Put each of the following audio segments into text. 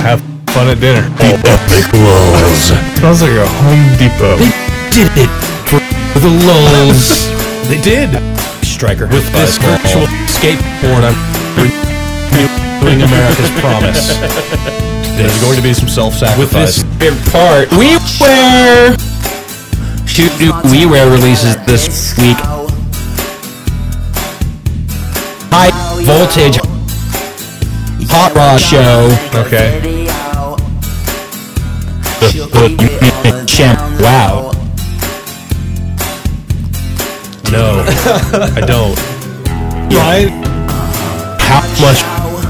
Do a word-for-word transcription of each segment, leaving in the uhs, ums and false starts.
Have fun at dinner. The epic lulls. Smells like a Home Depot. Did it for the lulls. They did. Striker. With this virtual skateboard, I'm renewing America's promise. There's going to be some self-sacrifice. With this part, we wear. Shoot, do WiiWare releases this week. High voltage hot rod show. Okay. Wow. No, I don't. Ryan, How much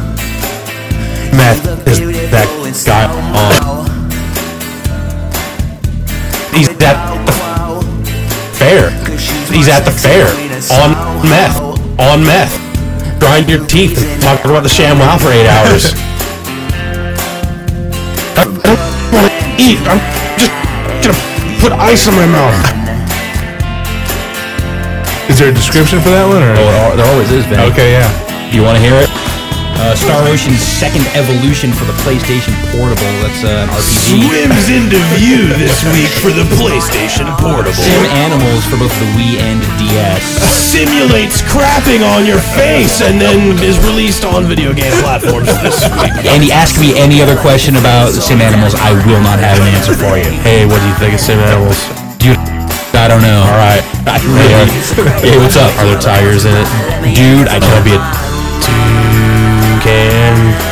meth is that guy on? He's at the fair. He's at the fair on meth. On meth. Grind your teeth and talk about the ShamWow for eight hours. I don't want to eat. I'm just gonna put ice in my mouth. is there a description for that one? Or? Oh, there always is, Vinny. Okay, yeah. You want to hear it? Uh, Star Ocean's second evolution for the PlayStation Portable. That's uh, an R P G. Swims into view this week for the PlayStation Portable. Sim Animals for both the Wii and D S. Simulates crapping on your face and then is released on video game platforms this week. Andy, ask me any other question about Sim Animals. I will not have an answer for you. Hey, what do you think of Sim Animals? Dude, I don't know. All right. I really. Hey, what's up? Are there tigers in it? Dude, I Can I don't be a toucan?